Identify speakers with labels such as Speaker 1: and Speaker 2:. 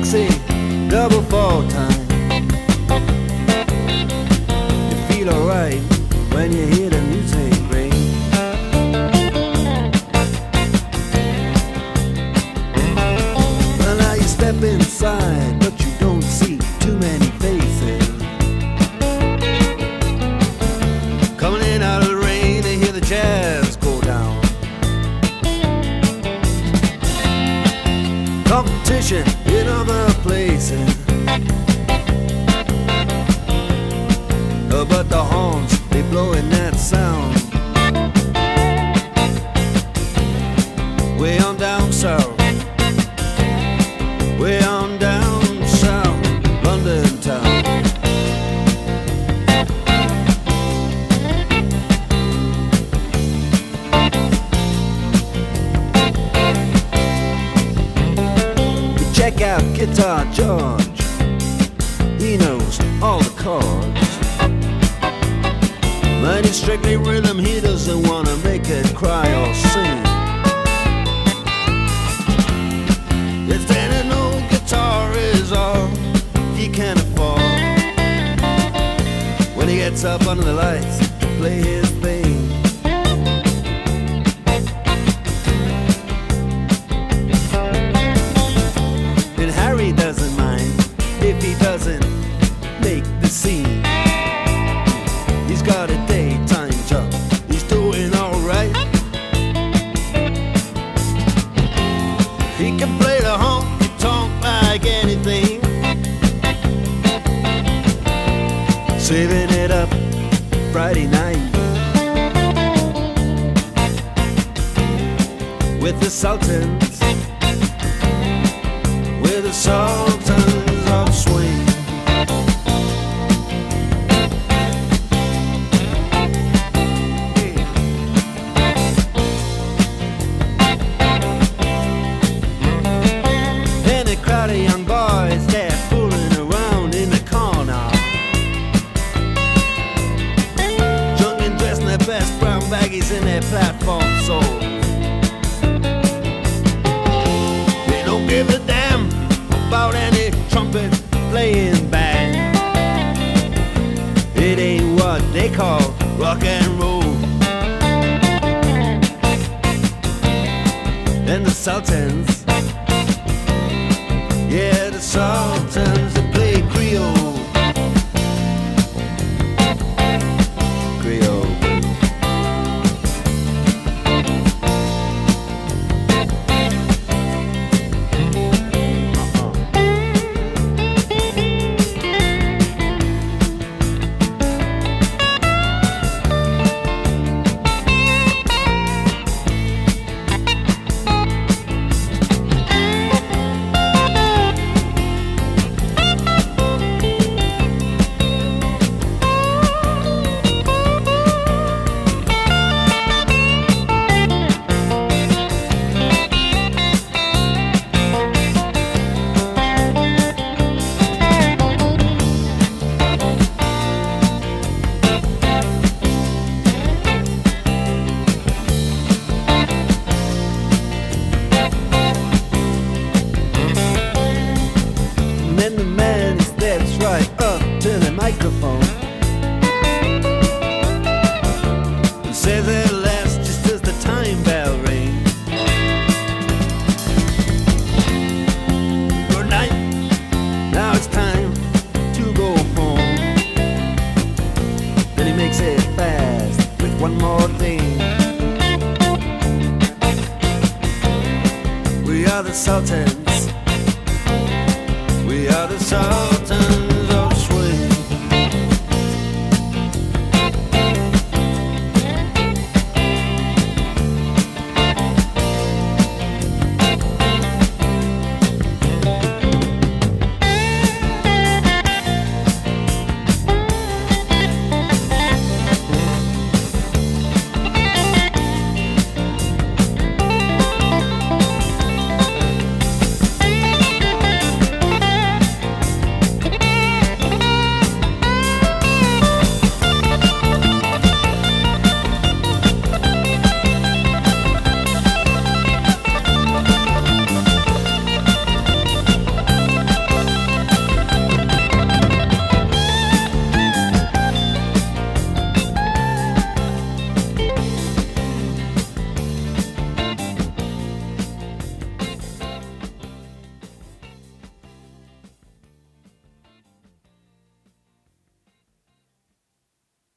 Speaker 1: sexy double fall time. You feel alright when you hear the music ring. Well, now you step inside, but you don't see too many faces. Coming in out of the rain, they hear the jazz go down. Competition in other places, but the horns, they blowing that sound. Way on down south, way on down south, London town. Check out Guitar George, he knows all the chords. But it's strictly rhythm, he doesn't want to make it cry or sing. If then an old guitar is all he can afford, when he gets up under the lights to play his thing. And Harry doesn't mind if he doesn't make the scene. He's got a daytime job, he's doing alright. He can play the honky-tonk like anything, saving it up Friday night with the Sultans, with the Sultans of Swing. Crowd of young boys, they're fooling around in the corner, drunk and dressed in their best brown baggies in their platform soles. They don't give a damn about any trumpet playing band. It ain't what they call rock and roll. And the Sultans, yeah, the Sultans, they play Creole. Creole. Then the man steps right up to the microphone and says at last, just as the time bell rings, good night, now it's time to go home. Then he makes it fast with one more thing. We are the Sultans, we are the Sultans.